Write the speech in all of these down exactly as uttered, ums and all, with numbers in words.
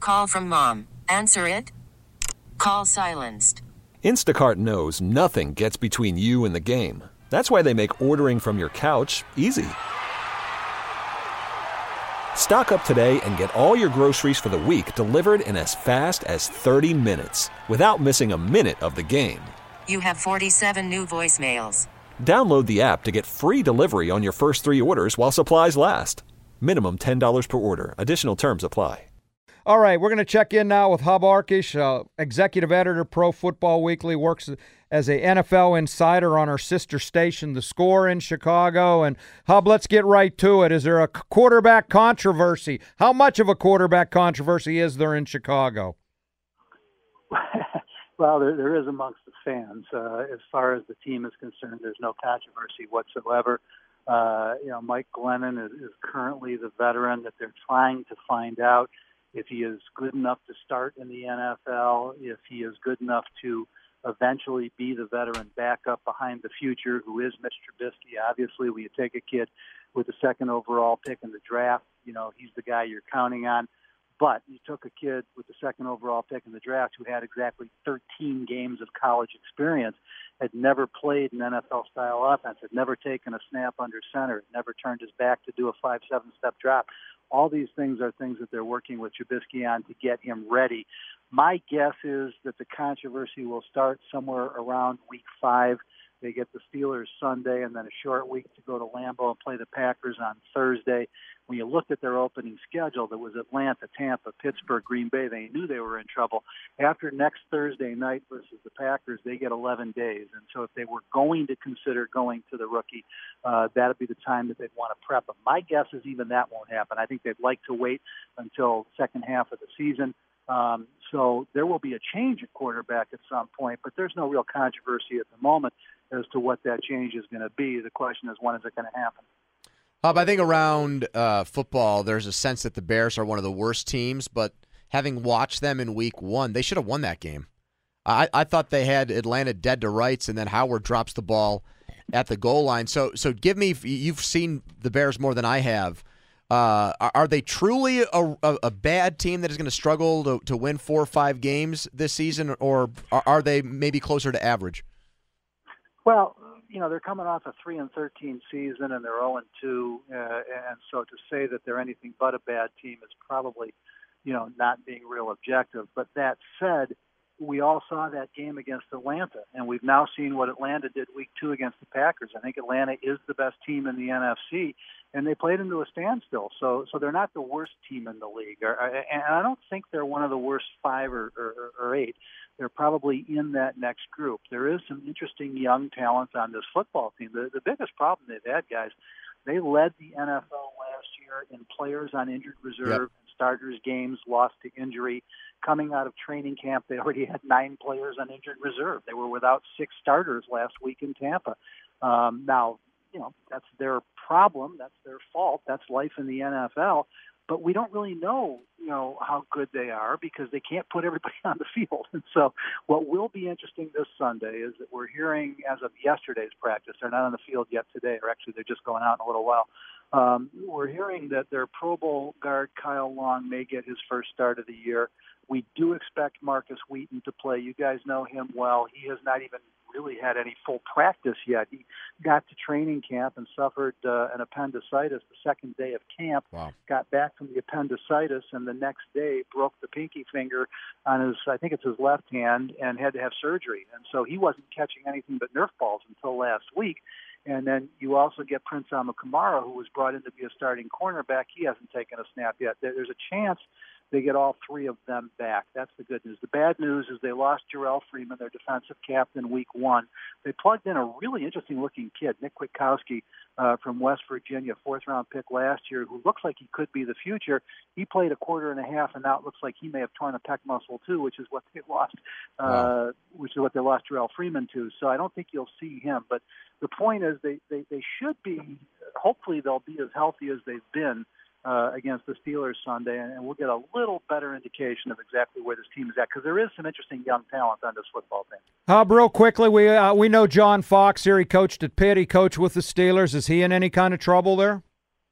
Call from mom. Answer it. Call silenced. Instacart knows nothing gets between you and the game. That's why they make ordering from your couch easy. Stock up today and get all your groceries for the week delivered in as fast as thirty minutes without missing a minute of the game. You have forty-seven new voicemails. Download the app to get free delivery on your first three orders while supplies last. Minimum ten dollars per order. Additional terms apply. All right, we're going to check in now with Hub Arkush, uh, executive editor, Pro Football Weekly, works as a N F L insider on our sister station, The Score in Chicago. And Hub, let's get right to it. Is there a quarterback controversy? How much of a quarterback controversy is there in Chicago? Well, there, there is amongst the fans. Uh, as far as the team is concerned, there's no controversy whatsoever. Uh, you know, Mike Glennon is, is currently the veteran that they're trying to find out if he is good enough to start in the N F L, if he is good enough to eventually be the veteran backup behind the future, who is Mitch Trubisky. Obviously, when you take a kid with the second overall pick in the draft, you know, he's the guy you're counting on. But you took a kid with the second overall pick in the draft who had exactly thirteen games of college experience, had never played an N F L-style offense, had never taken a snap under center, never turned his back to do a five seven step drop. All these things are things that they're working with Trubisky on to get him ready. My guess is that the controversy will start somewhere around week five. They get the Steelers Sunday and then a short week to go to Lambeau and play the Packers on Thursday. When you looked at their opening schedule, there was Atlanta, Tampa, Pittsburgh, Green Bay. They knew they were in trouble. After next Thursday night versus the Packers, they get eleven days. And so if they were going to consider going to the rookie, uh, that would be the time that they'd want to prep him. My guess is even that won't happen. I think they'd like to wait until second half of the season. Um, so there will be a change at quarterback at some point, but there's no real controversy at the moment as to what that change is going to be. The question is, when is it going to happen? Bob, I think around uh, football, there's a sense that the Bears are one of the worst teams, but having watched them in week one, they should have won that game. I, I thought they had Atlanta dead to rights, and then Howard drops the ball at the goal line. So, so give me, you've seen the Bears more than I have. Uh, are, are they truly a, a, a bad team that is going to struggle to, to win four or five games this season, or are, are they maybe closer to average? Well, you know, they're coming off a three and thirteen season, and they're zero and two, uh, and so to say that they're anything but a bad team is probably, you know, not being real objective. But that said, we all saw that game against Atlanta, and we've now seen what Atlanta did week two against the Packers. I think Atlanta is the best team in the N F C, and they played into a standstill. So, so they're not the worst team in the league, or, and I don't think they're one of the worst five or, or, or eight. They're probably in that next group. There is some interesting young talent on this football team. The, the biggest problem they've had, guys, they led the N F L last year in players on injured reserve yep. and starters games lost to injury. Coming out of training camp, they already had nine players on injured reserve. They were without six starters last week in Tampa. Um, now, you know, that's their problem. That's their fault. That's life in the N F L. But we don't really know, you know, how good they are because they can't put everybody on the field. And so what will be interesting this Sunday is that we're hearing as of yesterday's practice, they're not on the field yet today, or actually they're just going out in a little while. Um, we're hearing that their Pro Bowl guard Kyle Long may get his first start of the year. We do expect Marcus Wheaton to play. You guys know him well. He has not even really had any full practice yet. He got to training camp and suffered uh, an appendicitis the second day of camp. Wow. Got back from the appendicitis, and the next day broke the pinky finger on his, I think it's his left hand, and had to have surgery. And so he wasn't catching anything but Nerf balls until last week. And then you also get Prince Amukamara, who was brought in to be a starting cornerback. He hasn't taken a snap yet. There's a chance they get all three of them back. That's the good news. The bad news is they lost Jarrell Freeman, their defensive captain, week one. They plugged in a really interesting-looking kid, Nick Kwiatkowski, uh, from West Virginia, fourth-round pick last year, who looks like he could be the future. He played a quarter and a half, and now it looks like he may have torn a pec muscle too, which is what they lost, uh, wow. which is what they lost Jarrell Freeman to. So I don't think you'll see him. But the point is, they they, they should be. Hopefully, they'll be as healthy as they've been Uh, against the Steelers Sunday, and we'll get a little better indication of exactly where this team is at, because there is some interesting young talent on this football team. Hub, real quickly, we uh, we know John Fox here. He coached at Pitt. He coached with the Steelers. Is he in any kind of trouble there?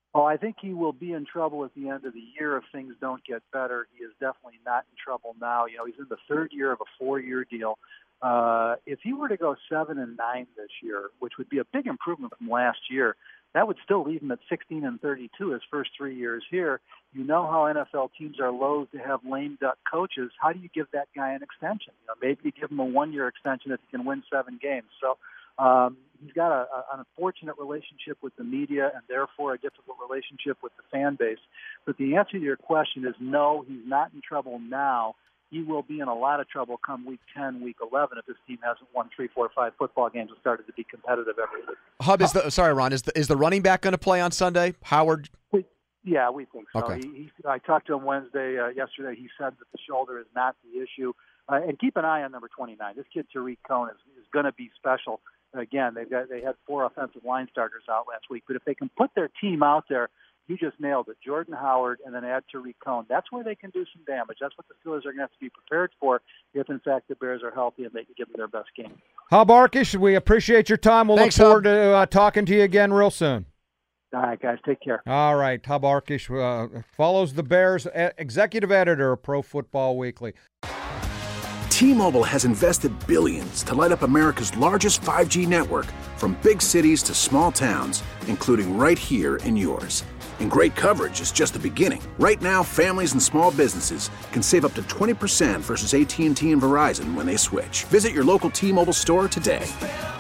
Oh, I think he will be in trouble at the end of the year if things don't get better. He is definitely not in trouble now. You know, he's in the third year of a four-year deal. Uh, if he were to go seven and nine this year, which would be a big improvement from last year, that would still leave him at sixteen and thirty-two his first three years here. You know how N F L teams are loath to have lame duck coaches. How do you give that guy an extension? You know, maybe you give him a one-year extension if he can win seven games. So um, he's got a, a, an unfortunate relationship with the media and therefore a difficult relationship with the fan base. But the answer to your question is no, he's not in trouble now. He will be in a lot of trouble come week ten, week eleven if this team hasn't won three, four, five football games and started to be competitive every week. Hub, is the sorry, Ron, is the is the running back going to play on Sunday? Howard? We, yeah, we think so. Okay. He, he, I talked to him Wednesday, uh, yesterday. He said that the shoulder is not the issue. Uh, and keep an eye on number twenty-nine. This kid, Tariq Cohen, is, is going to be special. Again, they've got, they had four offensive line starters out last week. But if they can put their team out there, you just nailed it. Jordan Howard and then add Tariq Cohen. That's where they can do some damage. That's what the Steelers are going to have to be prepared for if, in fact, the Bears are healthy and they can give them their best game. Hub Arkush, we appreciate your time. We'll Thanks, look forward Hub. to uh, talking to you again real soon. All right, guys, take care. All right, Hub Arkush uh, follows the Bears, uh, executive editor of Pro Football Weekly. T-Mobile has invested billions to light up America's largest five G network, from big cities to small towns, including right here in yours. And great coverage is just the beginning. Right now, families and small businesses can save up to twenty percent versus A T and T and Verizon when they switch. Visit your local T-Mobile store today.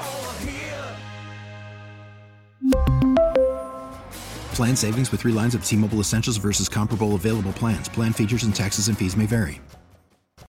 Plan savings with three lines of T-Mobile Essentials versus comparable available plans. Plan features and taxes and fees may vary.